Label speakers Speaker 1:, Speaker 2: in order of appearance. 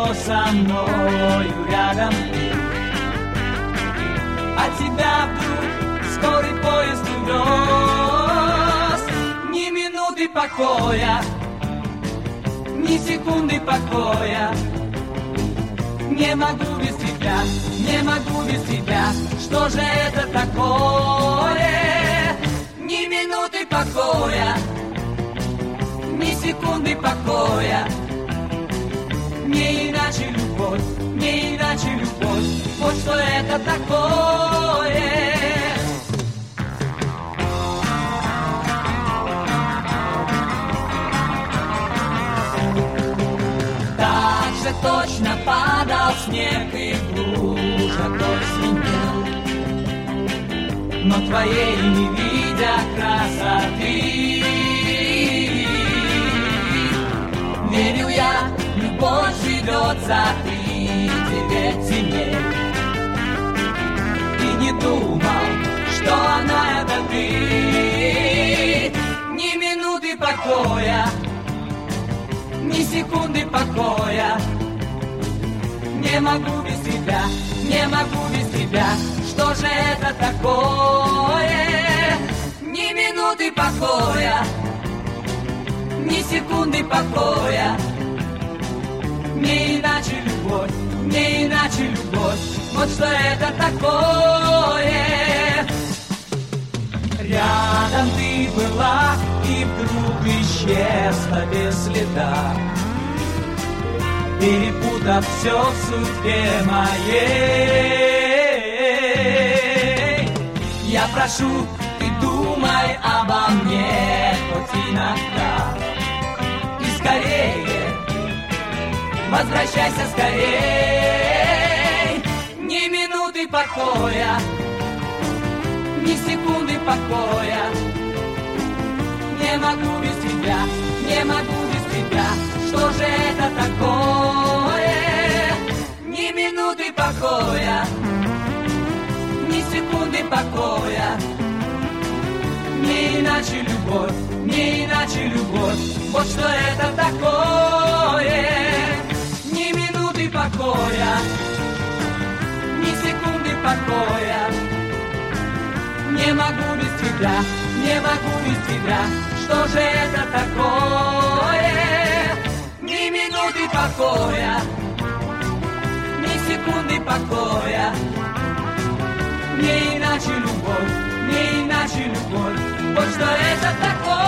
Speaker 1: что со мною рядом ты. А тебя вдруг скорый поезд увез. Ни минуты покоя, ни секунды покоя. Не могу без тебя, не могу без тебя. Что же это такое? Ни минуты покоя, ни секунды покоя. Не иначе любовь, не иначе любовь. Вот что это такое. Так же точно падал снег и в лужах вдоль звенел. Но твоей не видя красоты, верю я, любовь живет за 39 земель. И не думал, что она это ты. Ни минуты покоя, ни секунды покоя. Не могу без тебя, не могу без тебя. Что же это такое? Ни минуты покоя, ни секунды покоя. Не иначе любовь, не иначе любовь. Вот что это такое. Рядом ты была и вдруг исчезла без следа, перепутав все в судьбе моей. Я прошу, ты думай обо мне хоть иногда. И скорее, возвращайся скорей. Ни минуты покоя, ни секунды покоя. Не могу без тебя, не могу без тебя. Что же это такое? Ни минуты покоя, ни секунды покоя. Не иначе любовь, не иначе любовь. Вот что это такое. Ни минуты покоя, ни секунды покоя. Не могу без тебя, не могу без тебя. Что же это такое? Ни минуты покоя, ни секунды покоя. Не иначе любовь, не иначе любовь. Вот что это такое.